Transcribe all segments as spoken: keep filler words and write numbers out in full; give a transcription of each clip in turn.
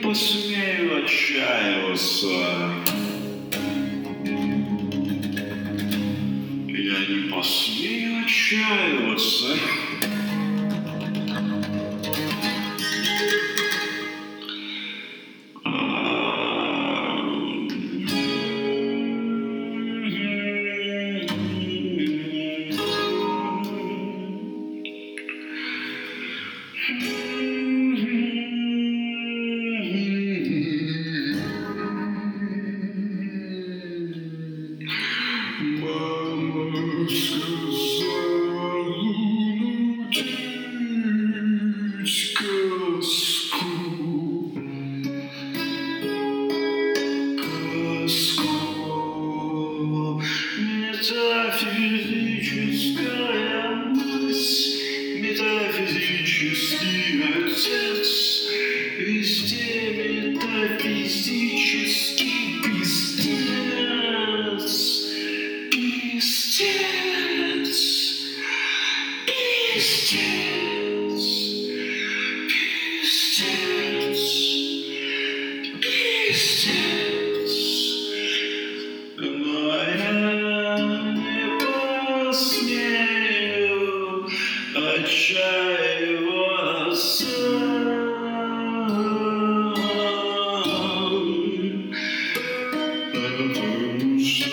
посмею отчаиваться. Я не посмею отчаиваться. Мама сказала лунуть сказку, сказку. Метафизическая мать, метафизический отец, везде метафизический пиздец. Пиздец, пиздец, пиздец, пиздец. Но я не посмею отчаиваться. Потому что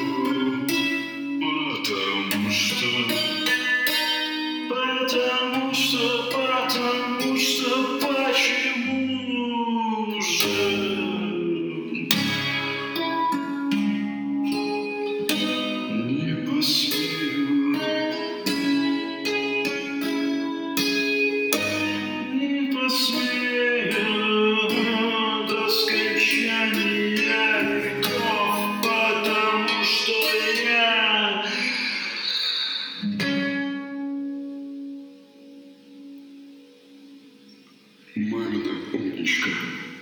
Потому что, потому что, потому что, почему же не посмею, не посмею до скончания веков, потому что я мамина умничка.